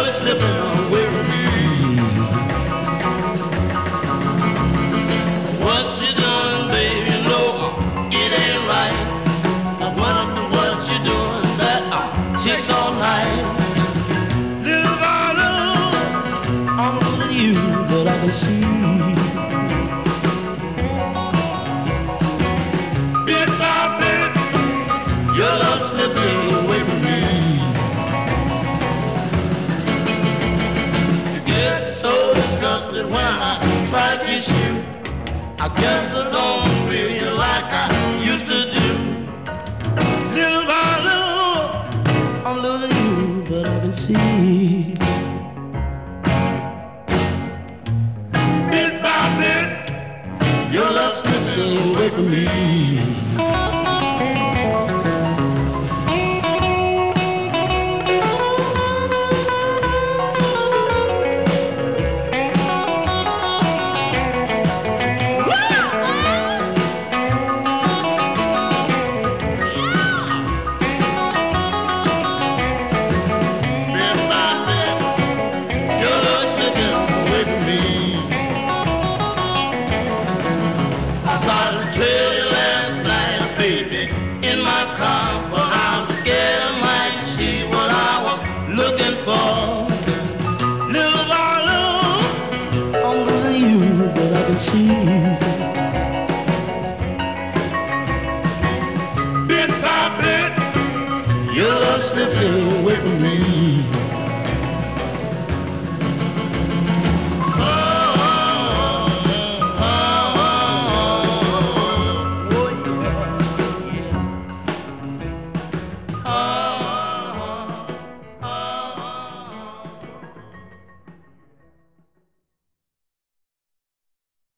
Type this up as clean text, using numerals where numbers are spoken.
love is slipping away from me. What you doing, baby? You know it ain't right. I wonder what you doing that takes all night. Little by little, I'm losing you, but I can see. Bit by bit, your love slips away from me. You get so disgusted when I try to kiss you. I guess I don't feel you like I used to do. Little by little, I'm losing you, but I can see. Bit by bit, your love slips away from me. See. Bit by bit, your love slips away from me.